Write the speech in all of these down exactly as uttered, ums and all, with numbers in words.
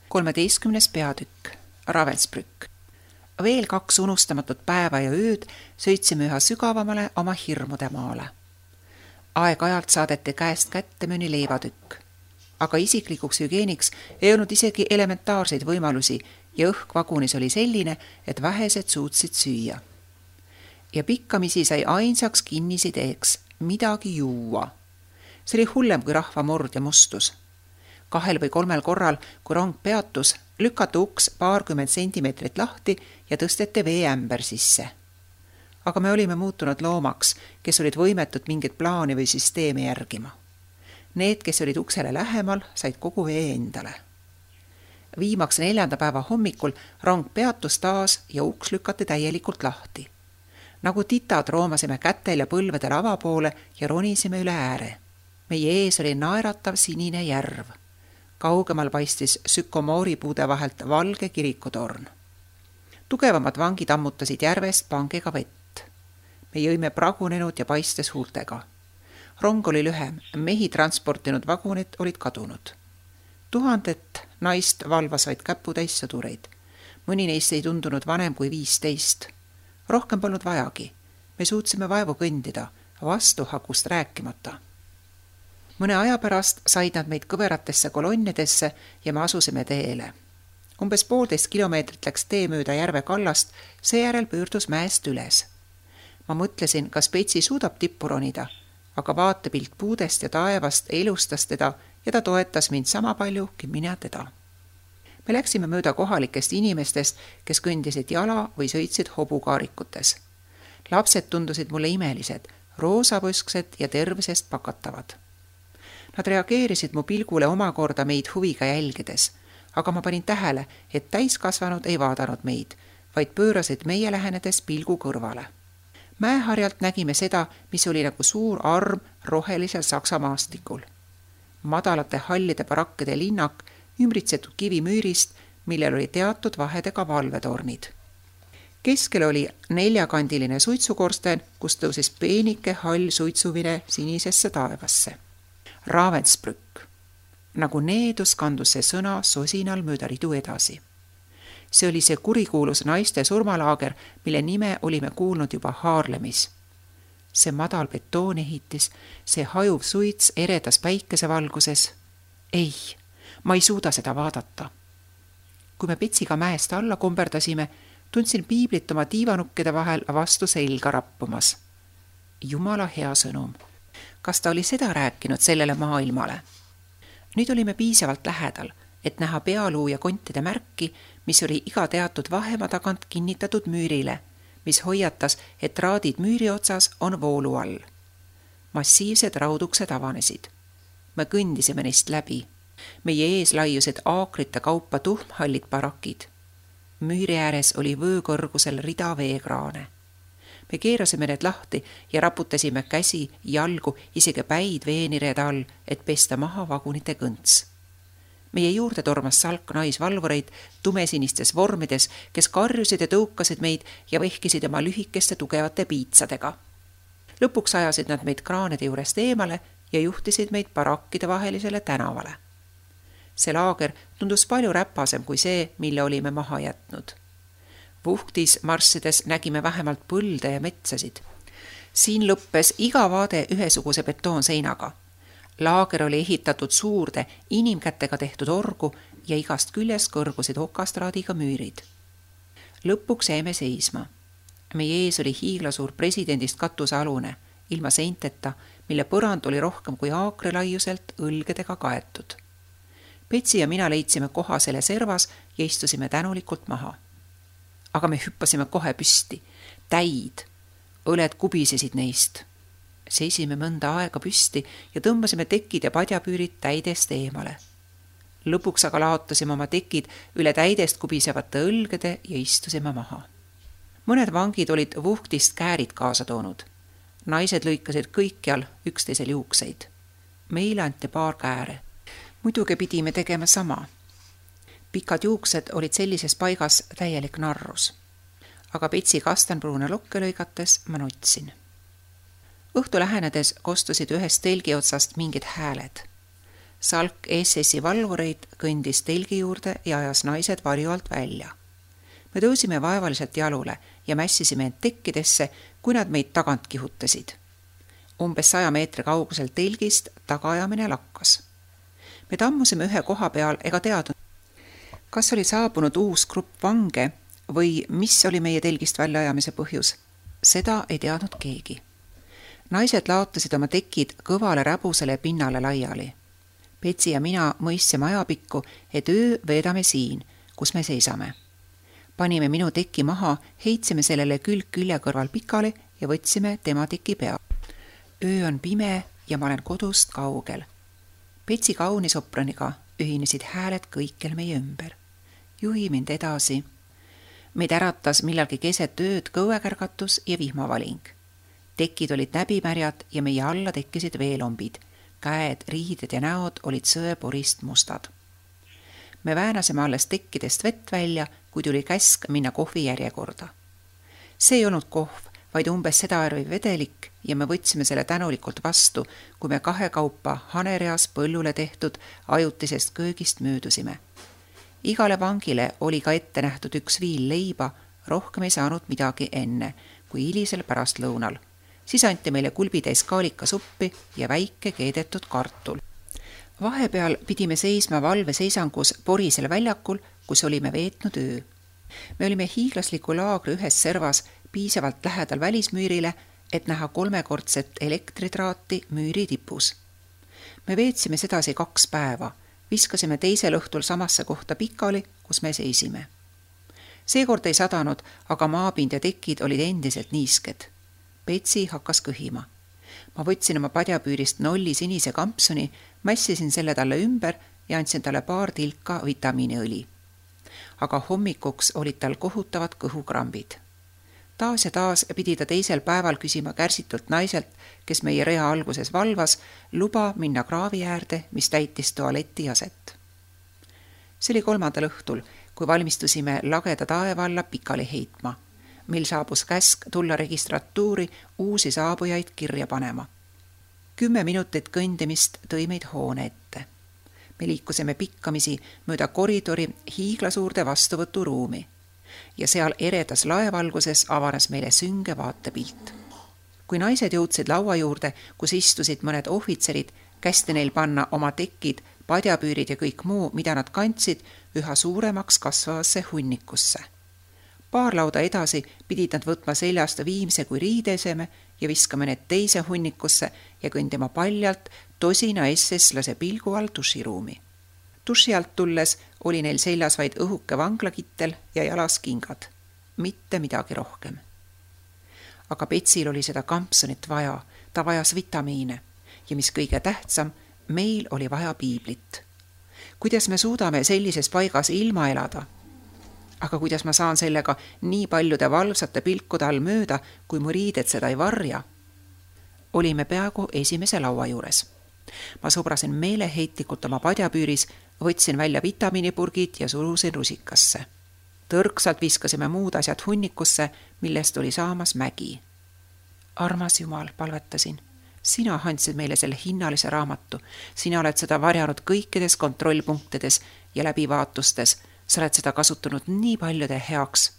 kolmeteistkümnes peatükk, Ravensbrück. Veel kaks unustamatut päeva ja ööd sõitsime üha sügavamale oma hirmude maale. Aeg-ajalt saadeti käest kätte mõni leivatükk, aga isiklikuks hügeeniks ei olnud isegi elementaarseid võimalusi ja õhk vagunis oli selline, et vähesed suutsid süüa. Ja pikkamisi sai ainsaks kinnisideeks midagi juua. See oli hullem kui rahva mord ja mustus. Kahel või kolmel korral, kui rong peatus, lükati uks paarkümmend sentimeetrit lahti ja tõsteti veeämber sisse. Aga me olime muutunud loomaks, kes olid võimetud mingit plaani või süsteemi järgima. Need, kes olid uksele lähemal, said kogu vee endale. Viimaks neljanda päeva hommikul rong peatus taas ja uks lükati täielikult lahti. Nagu titad roomasime kätel ja põlvedel avapoole ja ronisime üle ääre. Meie ees oli naeratav sinine järv. Kaugemal paistis sükomooripuude vahelt valge kirikutorn. Tugevamad vangid ammutasid järvest pangega vett. Me jõime pragunenud ja paistes huultega. Rong oli lühem, mehi transportinud vagunid olid kadunud. Tuhandet naist valvas vaid käputäis sõdureid. Mõni neist ei tundunud vanem kui viisteist. Rohkem polnud vajagi. Me suutsime vaevu kõndida, vastuhakust rääkimata. Mõne aja pärast said nad meid kõveratesse kolonnidesse ja me asusime teele. Umbes poolteist kilomeetrit läks tee mööda järve kallast, seejärel pöördus mäest üles. Ma mõtlesin, kas Petsi suudab tippu ronida, aga vaatepilt puudest ja taevast elustas teda ja ta toetas mind sama palju, kui mina teda. Me läksime mööda kohalikest inimestest, kes kõndisid jala või sõitsid hobukaarikutes. Lapsed tundusid mulle imelised, roosapõsksed ja tervisest pakatavad. Nad reageerisid mu pilgule omakorda meid huviga jälgides, aga ma panin tähele, et täiskasvanud ei vaadanud meid, vaid pöörasid meie lähenedes pilgu kõrvale. Mäeharjalt nägime seda, mis oli nagu suur arm rohelisel Saksa maastikul. Madalate hallide barakkide linnak, ümbritsetud kivimüürist, millel oli teatud vahedega valvetornid. Keskel oli neljakandiline suitsukorsten, kus tõusis peenike hall suitsuvine sinisesse taevasse. Ravensbrück. Nagu needus kandus see sõna sosinal mööda ridu edasi. See oli see kurikuulus naiste surmalaager, mille nime olime kuulnud juba Haarlemis. See madal betoonehitis, see hajuv suits eredas päikesevalguses. Ei, ma ei suuda seda vaadata. Kui me Petsiga mäest alla komberdasime, tundsin piiblit oma tiivanukkede vahel vastu selga rappumas. Jumala hea sõnum. Kas ta oli seda rääkinud sellele maailmale? Nüüd olime piisavalt lähedal, et näha pealuu ja kontide märki, mis oli iga teatud vahema tagant kinnitatud müürile, mis hoiatas, et raadid müüri otsas on voolu all. Massiivsed rauduksed avanesid. Me kõndisime neist läbi. Meie ees laiusid aakrite kaupa tuhmhallid barakid. Müüri ääres oli vöökõrgusel rida veekraane. Me keerasime need lahti ja raputasime käsi, jalgu, isegi päid veenireda all, et pesta maha vagunite kõnts. Meie juurde tormas salk naisvalvureid tumesinistes vormides, kes karjusid ja tõukasid meid ja vehkisid oma lühikeste tugevate piitsadega. Lõpuks ajasid nad meid kraanide juurest eemale ja juhtisid meid barakkide vahelisele tänavale. See laager tundus palju räpasem kui see, mille olime maha jätnud. Vuhtis marssides nägime vähemalt põlde ja metsasid. Siin lõppes iga vaade ühesuguse betoonseinaga. Laager oli ehitatud suurde, inimkätega tehtud orgu ja igast küljest kõrgusid okastraadiga müürid. Lõpuks jäime seisma. Meie ees oli hiiglasuur presidendist katusealune, ilma seinteta, mille põrand oli rohkem kui aakri laiuselt õlgedega kaetud. Petsi ja mina leidsime koha selle servas ja istusime tänulikult maha. Aga me hüppasime kohe püsti. Täid. Õled kubisesid neist. Seisime mõnda aega püsti ja tõmbasime tekid ja padjapüürid täidest eemale. Lõpuks aga laotasime oma tekid üle täidest kubisevate õlgede ja istusime maha. Mõned vangid olid vuhtist käärid kaasa toonud. Naised lõikasid kõikjal üksteisel juukseid. Meile anti paar kääre. Muidugi pidime tegema sama. Pikad juuksed olid sellises paigas täielik narrus. Aga Petsi kastanpruune lokke lõigates ma nutsin. Õhtu lähenedes kostusid ühest telgi otsast mingid hääled. Salk S S-i valvureid kõndis telgi juurde ja ajas naised varju alt välja. Me tõusime vaevaliselt jalule ja mässisime end tekkidesse, kui nad meid tagant kihutasid. Umbes saja meetri kaugusel telgist tagaajamine lakkas. Me tammusime ühe koha peal ega teadnud, kas oli saabunud uus grupp vange või mis oli meie telgist väljaajamise põhjus. Seda ei teadnud keegi. Naised laotasid oma tekid kõvale räbusele pinnale laiali. Petsi ja mina mõistsime ajapikku, et öö veedame siin, kus me seisame. Panime minu teki maha, heitsime sellele külg külje kõrval pikali ja võtsime tema teki pea. Öö on pime ja ma olen kodust kaugel. Petsi kauni sopraniga ühinesid hääled kõikjal meie ümber. Juhi mind edasi. Meid äratas millalgi keset ööd kõuekärgatus ja vihmavaling. Tekid olid näbimärjad ja meie alla tekkisid veelombid. Käed, riided ja näod olid sõeporist mustad. Me väänasime alles tekkidest vett välja, kui tuli käsk minna kohvi järjekorda. See ei olnud kohv, vaid umbes seda arvi vedelik ja me võtsime selle tänulikult vastu, kui me kahe kaupa hanereas põllule tehtud ajutisest köögist möödusime. Igale vangile oli ka ette nähtud üks viil leiba, rohkem ei saanud midagi enne, kui hilisel pärast lõunal. Siis anti meile kulbitäis kaalika suppi ja väike keedetud kartul. Vahepeal pidime seisma valve seisangus porisel väljakul, kus olime veetnud öö. Me olime hiiglasliku laagri ühes servas piisavalt lähedal välismüürile, et näha kolmekordset elektritraati müüri tipus. Me veetsime sedasi kaks päeva, viskasime teisel õhtul samasse kohta pikali, kus me seisime. Seekord ei sadanud, aga maapind ja tekid olid endiselt niisked. Petsi hakkas kõhima. Ma võtsin oma padjapüürist nolli sinise kampsuni, mässisin selle talle ümber ja andsin talle paar tilka vitamiiniõli. Aga hommikuks olid tal kohutavad kõhukrambid. Taas ja taas pidi ta teisel päeval küsima kärsitult naiselt, kes meie rea alguses valvas, luba minna kraavi äärde, mis täitis tualeti aset. See oli kolmandal õhtul, kui valmistusime lageda taeva alla pikali heitma. Meil saabus käsk tulla registratuuri uusi saabujaid kirja panema. Kümme minutit kõndimist tõi meid hoone ette. Me liikusime pikkamisi mööda koridori hiiglasuurde vastuvõturuumi ja seal eredas laevalguses avanes meile sünge vaatepilt. Kui naised jõudsid laua juurde, kus istusid mõned ohvitserid, kästi neil panna oma tekid, padjapüürid ja kõik muu, mida nad kandsid, üha suuremaks kasvavasse hunnikusse. Paar lauda edasi pidid nad võtma seljast viimse kui riideseme ja viskama need teise hunnikusse ja kõndima paljalt tosina S-lase pilgu all duširuumi. Duši alt tulles oli neil seljas vaid õhuke vanglakittel ja jalas kingad. Mitte midagi rohkem. Aga Petsil oli seda kampsonit vaja, ta vajas vitamiine ja mis kõige tähtsam, meil oli vaja piiblit. Kuidas me suudame sellises paigas ilma elada? Aga kuidas ma saan sellega nii paljude valvsate pilkude all mööda, kui mu riided seda ei varja? Olime peaaegu esimese laua juures. Ma sobrasin meeleheitlikult oma padjapüüris, võtsin välja vitamiinipurgid ja surusin rusikasse. Tõrksalt viskasime muud asjad hunnikusse, millest oli saamas mägi. Armas Jumal, palvetasin. Sina andsid meile selle hinnalise raamatu. Sina oled seda varjanud kõikides kontrollpunktides ja läbivaatustes. Sa oled seda kasutanud nii paljude heaks.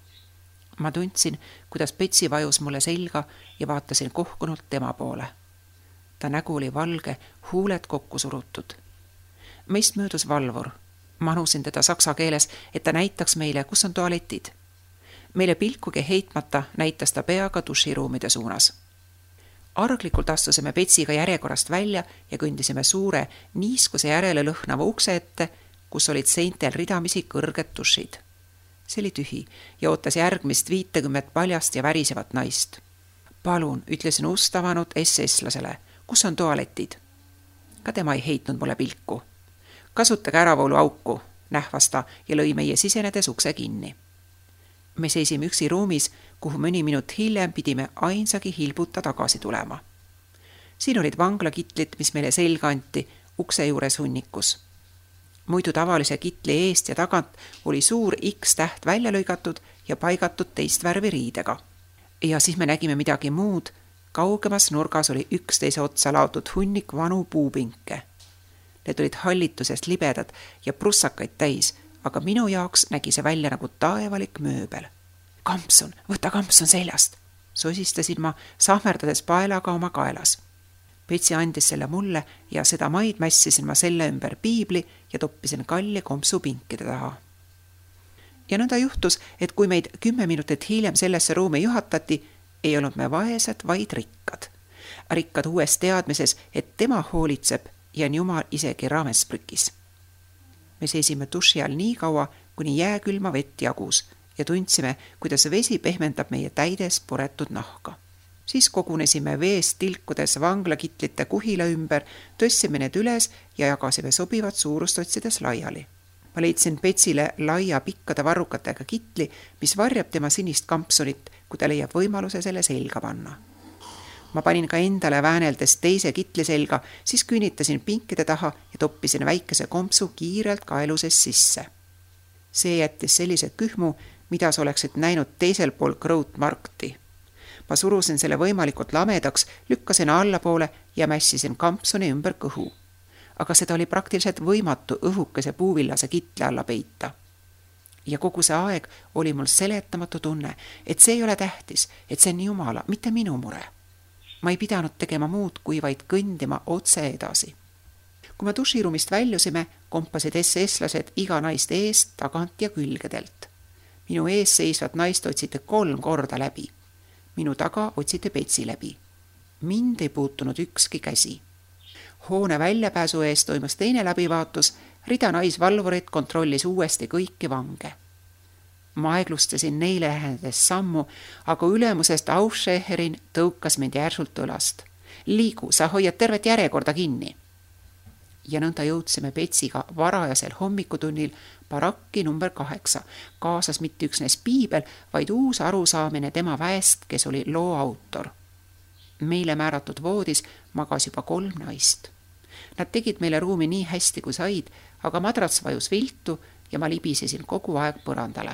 Ma tundsin, kuidas Petsi vajus mulle selga ja vaatasin kohkunult tema poole. Ta nägu oli valge, huuled kokku surutud. Meist möödus valvur. Manusin teda saksa keeles, et ta näitaks meile, kus on tualetid. Meile pilkugi heitmata näitas ta peaga duširuumide suunas. Arglikult astusime Petsiga järjekorrast välja ja kõndisime suure, niiskuse järele lõhnava ukse ette, kus olid seintel ridamisi kõrged dušid. See oli tühi ja ootas järgmist viitekümmet paljast ja värisevat naist. Palun, ütlesin ustavanud S S-lasele, kus on tualetid? Ka tema ei heitnud mulle pilku. Kasutage äravoolu auku, nähvas ta ja lõi meie sisenedes ukse kinni. Me seisime üksi ruumis, kuhu mõni minut hiljem pidime ainsagi hilbuta tagasi tulema. Siin olid vanglakitlid, mis meile selga anti, ukse juures hunnikus. Muidu tavalise kitli eest ja tagant oli suur X-täht välja lõigatud ja paigatud teist värvi riidega. Ja siis me nägime midagi muud. Kaugemas nurgas oli üksteise otsa laotud hunnik vanu puupinke. Need olid hallitusest libedad ja prussakaid täis, aga minu jaoks nägi see välja nagu taevalik mööbel. Kampsun, võta kampsun seljast, sosistasin ma, sahmerdades paelaga oma kaelas. Petsi andis selle mulle ja seda maid mässisin ma selle ümber piibli ja toppisin kalli kompsu pinkide taha. Ja nõnda juhtus, et kui meid kümme minutit hiljem sellesse ruumi juhatati, ei olnud me vaesed, vaid rikkad. Rikkad uues teadmises, et tema hoolitseb ja on Jumal isegi Ravensbrückis. Me seisime duši all nii kaua, kuni jääkülma vett jagus ja tundsime, kuidas vesi pehmendab meie täides puretud nahka. Siis kogunesime veest tilkudes vanglakitlite kuhila ümber, tõstsime need üles ja jagasime sobivat suurust otsides laiali. Ma leidsin Petsile laia pikkade varrukatega kitli, mis varjab tema sinist kampsunit, kui ta leiab võimaluse selle selga panna. Ma panin ka endale vääneldes teise kitli selga, siis küünitasin pinkide taha ja toppisin väikese kompsu kiirelt kaeluses sisse. See jättis sellise kühmu, mida sa oleksid näinud teisel pool Grootmarkti. Ma surusin selle võimalikult lamedaks, lükkasin allapoole ja mässisin kampsuni ümber kõhu. Aga seda oli praktiliselt võimatu õhukese puuvillase kitle alla peita. Ja kogu see aeg oli mul seletamatu tunne, et see ei ole tähtis, et see on Jumala, mitte minu mure. Ma ei pidanud tegema muud, kui vaid kõndima otse edasi. Kui me duširuumist väljusime, kompasid S S-lased iga naist eest, tagant ja külgedelt. Minu ees seisvat naist otsite kolm korda läbi. Minu taga otsite Petsi läbi. Mind ei puutunud ükski käsi. Hoone väljapääsu ees toimus teine läbivaatus, rida naisvalvureid kontrollis uuesti kõiki vange. Ma aeglustasin neile lähenedes sammu, aga ülemusest Aufscheherin tõukas mind järsult õlast. Liigu, sa hoiad tervet järjekorda kinni. Ja nõnda jõudsime Petsiga varajasel hommikutunnil barakki number kaheksa, kaasas mitte üksnes piibel, vaid uus arusaamine tema väest, kes oli loo autor. Meile määratud voodis magas juba kolm naist. Nad tegid meile ruumi nii hästi kui said, aga madrats vajus viltu ja ma libisesin kogu aeg põrandale.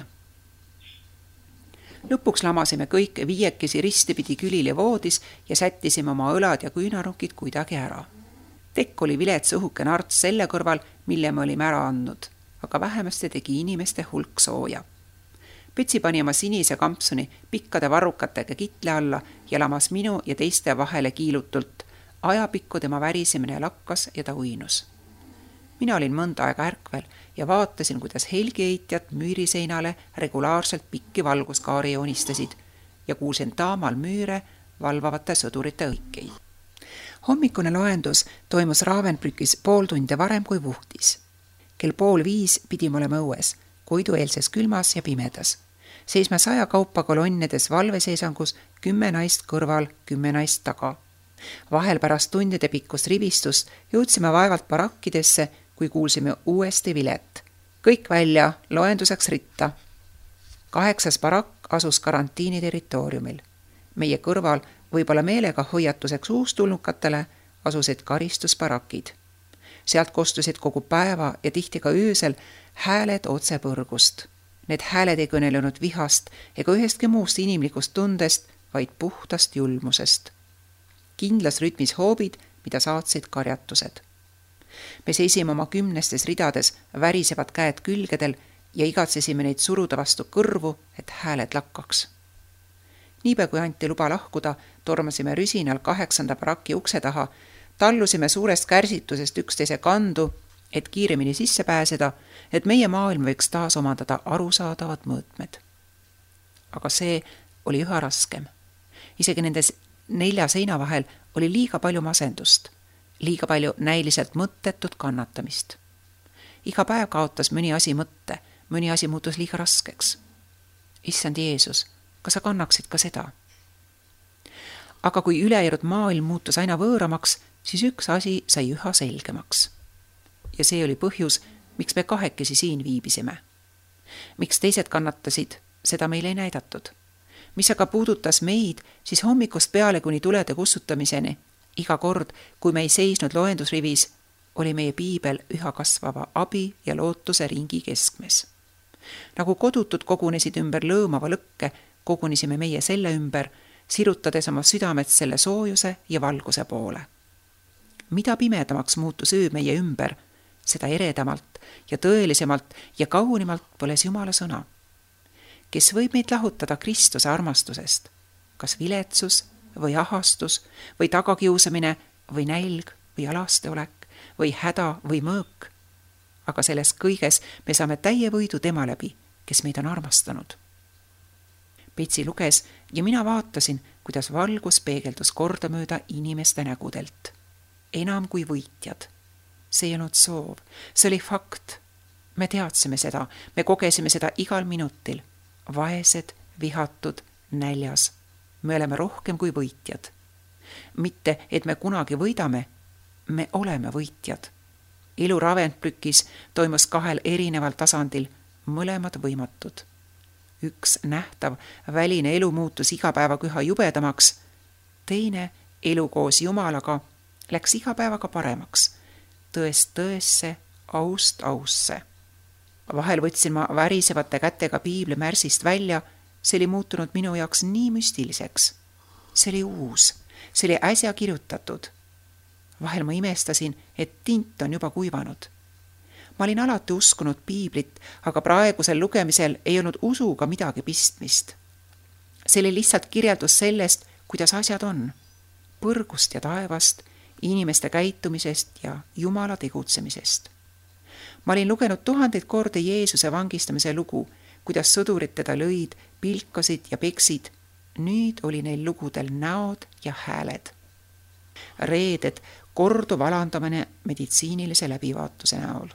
Lõpuks lamasime kõik viiekesi ristipidi külili voodis ja sättisime oma õlad ja küünarukid kuidagi ära. Tekk oli vilets õhuke narts selle kõrval, mille me olime ära andnud, aga vähemasti tegi inimeste hulk sooja. Petsi pani oma sinise kampsuni pikkade varrukatega kitle alla ja lamas minu ja teiste vahele kiilutult. Ajapikku tema värisemine lakkas ja ta uinus. Mina olin mõnda aega ärkvel ja vaatasin, kuidas helgieitjad müüriseinale regulaarselt pikki valguskaari joonistasid ja kuulsin taamal müüre valvavate sõdurite õikeid. Hommikune loendus toimus Ravensbrückis pool tunde varem kui Vuhtis. Kell pool viis pidime olema õues, koidueelses külmas ja pimedas. Seisme saja kaupa kolonnides valveseisangus, kümme naist kõrval, kümme naist taga. Vahel pärast tundide pikkust rivistust jõudsime vaevalt barakkidesse, kui kuulsime uuesti vilet. Kõik välja, loenduseks ritta. Kaheksas barakk asus karantiini territooriumil. Meie kõrval, võib-olla meelega hoiatuseks uustulnukatele, asusid karistusbarakid. Sealt kostusid kogu päeva ja tihti ka öösel hääled otse põrgust. Need hääled ei kõnelenud vihast ega ühestki muust inimlikust tundest, vaid puhtast julmusest. Kindlas rütmis hoobid, mida saatsid karjatused. Me seisime oma kümnestes ridades, värisevad käed külgedel ja igatsesime neid suruda vastu kõrvu, et hääled lakkaks. Niipea kui anti luba lahkuda, tormasime rüsinal kaheksanda baraki ukse taha, tallusime suurest kärsitusest üksteise kandu, et kiiremini sisse pääseda, et meie maailm võiks taas omandada arusaadavad mõõtmed. Aga see oli üha raskem. Isegi nendes nelja seina vahel oli liiga palju masendust, liiga palju näiliselt mõttetut kannatamist. Iga päev kaotas mõni asi mõtte, mõni asi muutus liiga raskeks. Issand Jeesus, kas sa kannaksid ka seda? Aga kui ülejäänud maailm muutus aina võõramaks, siis üks asi sai üha selgemaks. Ja see oli põhjus, miks me kahekesi siin viibisime. Miks teised kannatasid, seda meile ei näidatud. Mis aga puudutas meid, siis hommikust peale kuni tulede kustutamiseni, iga kord, kui me ei seisnud loendusrivis, oli meie piibel üha kasvava abi ja lootuse ringi keskmes. Nagu kodutud kogunesid ümber lõõmava lõkke, kogunisime meie selle ümber, sirutades oma südamed selle soojuse ja valguse poole. Mida pimedamaks muutus öö meie ümber, seda eredamalt ja tõelisemalt ja kaunimalt põles Jumala sõna. Kes võib meid lahutada Kristuse armastusest? Kas viletsus või ahastus või tagakiusamine või nälg või alasteolek või häda või mõõk? Aga selles kõiges me saame täie võidu tema läbi, kes meid on armastanud. Petsi luges ja mina vaatasin, kuidas valgus peegeldus kordamööda inimeste nägudelt. Enam kui võitjad. See ei olnud soov, see oli fakt. Me teadsime seda, me kogesime seda igal minutil. Vaesed, vihatud, näljas. Me oleme rohkem kui võitjad. Mitte, et me kunagi võidame, me oleme võitjad. Elu Ravensbrückis toimus kahel erineval tasandil, mõlemad võimatud. Üks nähtav väline elu muutus igapäevaga üha jubedamaks, teine elu koos Jumalaga läks igapäevaga paremaks, tõest tõesse, aust ausse. Vahel võtsin ma värisevate kätega piibli märsist välja, see oli muutunud minu jaoks nii müstiliseks. See oli uus, see oli äsja kirjutatud. Vahel ma imestasin, et tint on juba kuivanud. Ma olin alati uskunud piiblit, aga praegusel lugemisel ei olnud usuga midagi pistmist. See oli lihtsalt kirjeldus sellest, kuidas asjad on. Põrgust ja taevast, inimeste käitumisest ja Jumala tegutsemisest. Ma olin lugenud tuhandeid kordi Jeesuse vangistamise lugu, kuidas sõdurid teda lõid, pilkasid ja peksid. Nüüd oli neil lugudel näod ja hääled. Reeded, korduv alandamine meditsiinilise läbivaatuse näol.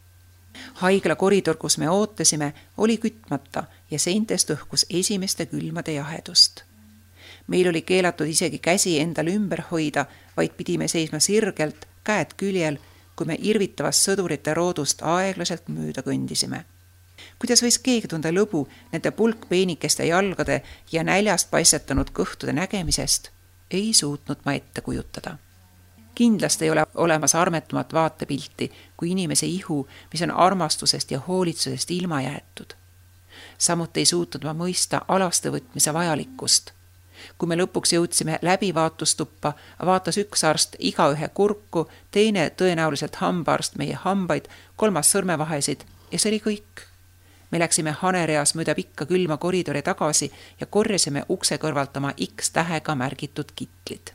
Haigla koridor, kus me ootasime, oli kütmata ja seintest õhkus esimeste külmade jahedust. Meil oli keelatud isegi käsi endal ümber hoida, vaid pidime seisma sirgelt, käed küljel, kui me irvitavast sõdurite roodust aeglaselt mööda kõndisime. Kuidas võis keegi tunda lõbu nende pulkpeenikeste jalgade ja näljast paistetanud kõhtude nägemisest, ei suutnud ma ette kujutada. Kindlasti ei ole olemas armetumat vaatepilti kui inimese ihu, mis on armastusest ja hoolitsusest ilma jäetud. Samuti ei suutnud ma mõista alaste võtmise vajalikkust. Kui me lõpuks jõudsime läbivaatustuppa, vaatas üks arst igaühe kurku, teine tõenäoliselt hambaarst meie hambaid, kolmas sõrmevahesid ja see oli kõik. Me läksime hanereas mööda pikka külma koridori tagasi ja korjasime ukse kõrvalt oma X-tähega märgitud kitlid.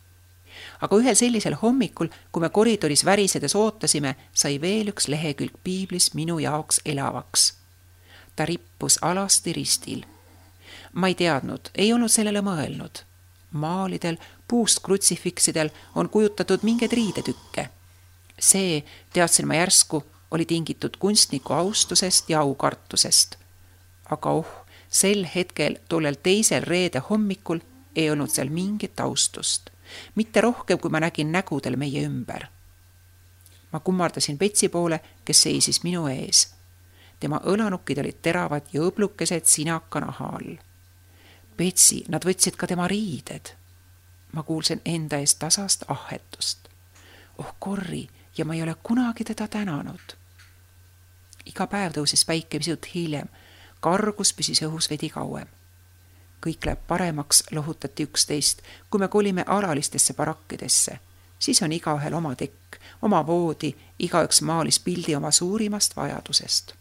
Aga ühel sellisel hommikul, kui me koridoris värisedes ootasime, sai veel üks lehekülg piiblis minu jaoks elavaks. Ta rippus alasti ristil. Ma ei teadnud, ei olnud sellele mõelnud. Maalidel, puust krutsifiksidel on kujutatud mingeid riidetükke. See, teadsin ma järsku, oli tingitud kunstniku austusest ja aukartusest. Aga oh, sel hetkel tollel teisel reede hommikul ei olnud seal mingit austust. Mitte rohkem, kui ma nägin nägudel meie ümber. Ma kummardasin Petsi poole, kes seisis minu ees. Tema õlanukid olid teravad ja õblukesed sinaka naha all. Petsi, nad võtsid ka tema riided. Ma kuulsin enda eest tasast ahetust. Oh korri, ja ma ei ole kunagi teda tänanud. Iga päev tõusis päike pisut hiljem, kargus püsis õhus veidi kauem. Kõik läheb paremaks, lohutati üksteist, kui me kolime alalistesse barakkidesse. Siis on igaühel oma tekk, oma voodi, igaüks maalis pildi oma suurimast vajadusest.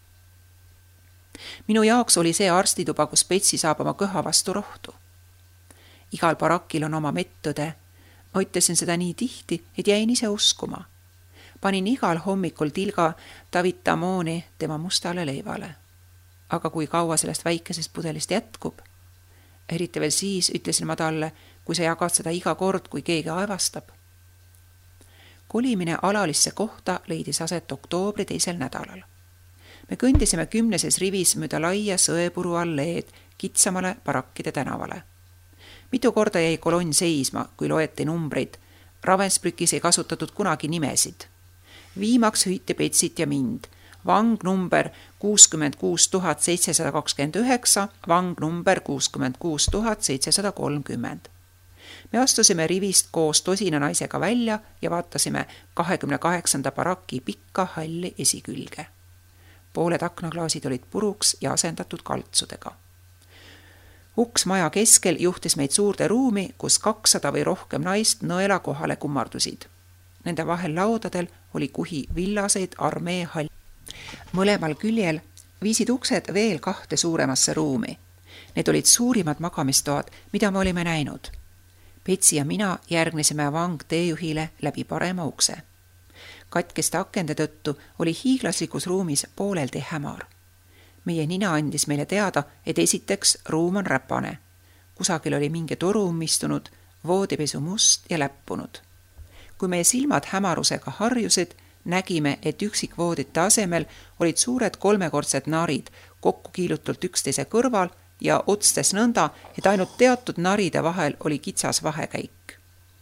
Minu jaoks oli see arstituba, kus Petsi saab oma köha vastu rohtu. Igal barakil on oma mettõde. Ma ütlesin seda nii tihti, et jäin ise uskuma. Panin igal hommikul tilga Davitamooni tema mustale leivale. Aga kui kaua sellest väikesest pudelist jätkub? Eriti veel siis, ütlesin ma talle, kui sa jagad seda iga kord, kui keegi aevastab. Kolimine alalisse kohta leidis aset oktoobri teisel nädalal. Me kõndisime kümneses rivis mööda laia sõepuru alleed kitsamale barakkide tänavale. Mitu korda jäi kolonn seisma, kui loeti numbreid. Ravensbrückis ei kasutatud kunagi nimesid. Viimaks hüüti Petsit ja mind. Vang number kuuskümmend kuus tuhat seitsesada kakskümmend üheksa, vang number kuuskümmend kuus tuhat seitsesada kolmkümmend. Me astusime rivist koos tosina naisega välja ja vaatasime kahekümne kaheksanda baraki pikka halli esikülge. Pooled aknaklaasid olid puruks ja asendatud kaltsudega. Uks maja keskel juhtis meid suurde ruumi, kus kakssada või rohkem naist nõela kohale kummardusid. Nende vahel laudadel oli kuhi villaseid armee hall. Mõlemal küljel viisid uksed veel kahte suuremasse ruumi. Need olid suurimad magamistoad, mida me olime näinud. Petsi ja mina järgnesime vang teejuhile läbi parema ukse. Katkeste akende tõttu oli hiiglaslikus ruumis pooleldi hämar. Meie nina andis meile teada, et esiteks ruum on räpane. Kusagil oli mingi toru ummistunud, voodipesu must ja läppunud. Kui meie silmad hämarusega harjusid, nägime, et üksikvoodite asemel olid suured kolmekordsed narid kokku kiilutult üksteise kõrval ja otstes nõnda, et ainult teatud naride vahel oli kitsas vahekäik.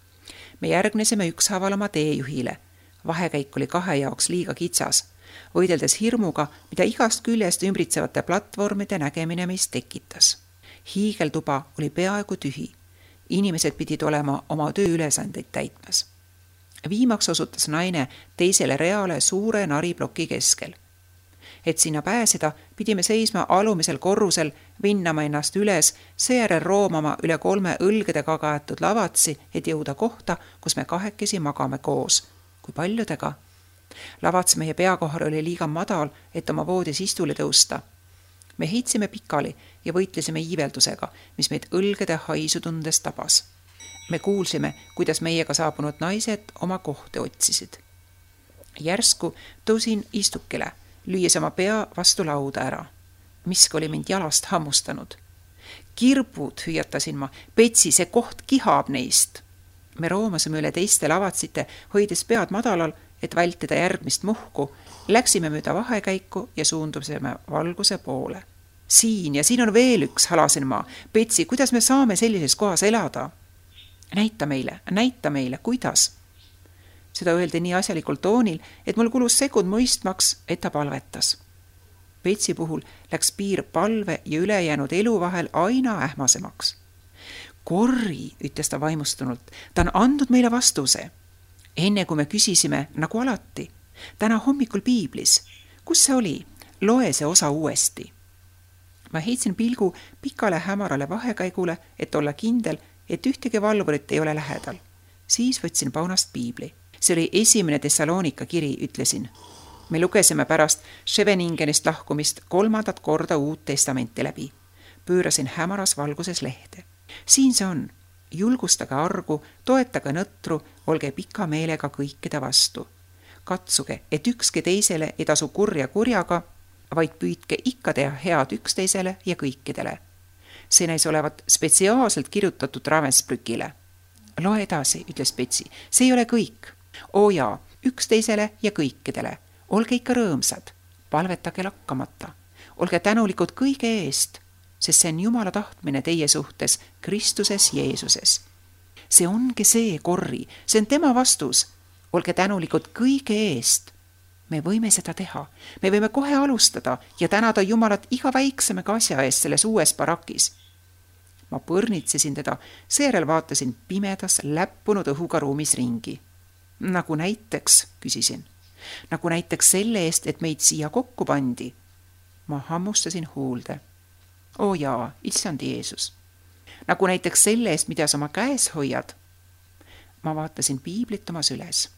Me järgnesime ükshaaval oma teejuhile. Vahekäik oli kahe jaoks liiga kitsas, võideldes hirmuga, mida igast küljest ümbritsevate platvormide nägemine meist tekitas. Hiigeltuba oli peaaegu tühi. Inimesed pidid olema oma tööülesandeid täitmas. Viimaks osutas naine teisele reale suure nariploki keskel. Et sinna pääseda, pidime seisma alumisel korrusel, vinnama ennast üles, seejärel roomama üle kolme õlgedega kaetud lavatsi, et jõuda kohta, kus me kahekesi magame koos. Kui paljudega? Lavats meie peakohal oli liiga madal, et oma voodis istule tõusta. Me heitsime pikali ja võitlesime iiveldusega, mis meid õlgede haisu tundes tabas. Me kuulsime, kuidas meiega saabunud naised oma kohti otsisid. Järsku tõusin istukile, lüües oma pea vastu lauda ära. Miski oli mind jalast hammustanud. Kirbud, hüüatasin ma, Petsi, see koht kihab neist. Me roomasime üle teiste lavatsite, hoides pead madalal, et vältida järgmist muhku, läksime mööda vahekäiku ja suundusime valguse poole. Siin ja siin on veel üks, halasin ma. Petsi, kuidas me saame sellises kohas elada? Näita meile, näita meile, kuidas? Seda öeldi nii asjalikul toonil, et mul kulus sekund mõistmaks, et ta palvetas. Petsi puhul läks piir palve ja ülejäänud elu vahel aina ähmasemaks. Korri, ütles ta vaimustunult, ta on andnud meile vastuse. Enne kui me küsisime, nagu alati, täna hommikul piiblis, kus see oli? Loe see osa uuesti. Ma heitsin pilgu pikale hämarale vahekäigule, et olla kindel, et ühtegi valvurit ei ole lähedal. Siis võtsin paunast piibli. See oli esimene Thessalonika kiri, ütlesin. Me lugesime pärast Scheveningenist lahkumist kolmandat korda uut testamenti läbi. Pöörasin hämaras valguses lehte. Siin see on. Julgustage argu, toetage nõtru, olge pika meelega kõikide vastu. Katsuge, et ükski teisele ei tasu kurja kurjaga, vaid püüdke ikka teha head üksteisele ja kõikidele. See näis olevat spetsiaalselt kirjutatud Ravensbrückile. Loe edasi, ütles Petsi. See ei ole kõik. Oo jaa, üksteisele ja kõikidele. Olge ikka rõõmsad. Palvetage lakkamata. Olge tänulikud kõige eest, sest see on Jumala tahtmine teie suhtes Kristuses Jeesuses. See ongi see, Korri. See on tema vastus. Olge tänulikud kõige eest. Me võime seda teha. Me võime kohe alustada ja tänada Jumalat iga väiksemega asja eest selles uues barakis. Ma põrnitsesin teda, seejärel vaatasin pimedas läppunud õhuga ruumis ringi. Nagu näiteks, küsisin. Nagu näiteks selle eest, et meid siia kokku pandi. Ma hammustasin huulde. Oo jaa, issand Jeesus. Nagu näiteks selle eest, mida sa oma käes hoiad. Ma vaatasin piiblit oma süles.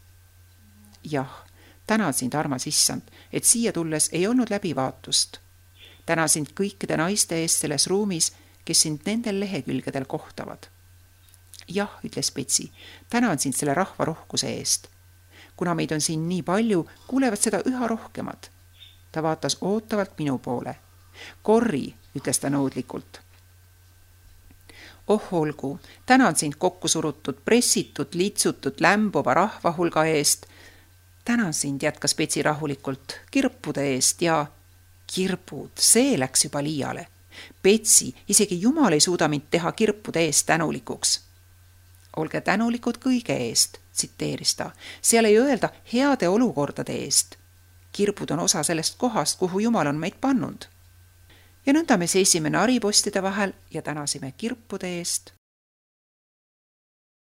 Jah, tänan sind, armas issand, et siia tulles ei olnud läbivaatust. Tänan sind kõikide naiste eest selles ruumis, kes sind nendel lehekülgedel kohtavad. Jah, ütles Petsi, tänan sind selle rahva rohkuse eest. Kuna meid on siin nii palju, kuulevad seda üha rohkemad. Ta vaatas ootavalt minu poole. Korri, ütles ta nõudlikult. Oh olgu, tänan sind kokku surutud, pressitud, litsutud, lämbuva rahva hulga eest. Tänan sind, jätkas Petsi rahulikult, kirpude eest ja kirpud, see läks juba liiale. Petsi, isegi Jumal ei suuda mind teha kirpude eest tänulikuks. Olge tänulikud kõige eest, tsiteeris ta. Seal ei öelda heade olukordade eest. Kirpud on osa sellest kohast, kuhu Jumal on meid pannud. Ja nõnda me seisime naripostide vahel ja tänasime kirpude eest